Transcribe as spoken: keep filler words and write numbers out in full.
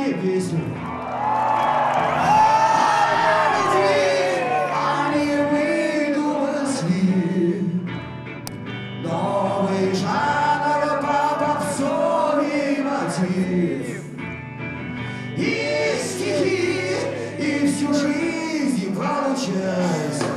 мне песню. Они выдумали новый жанр по попсовый мотив. И стихи, и всю жизнь получается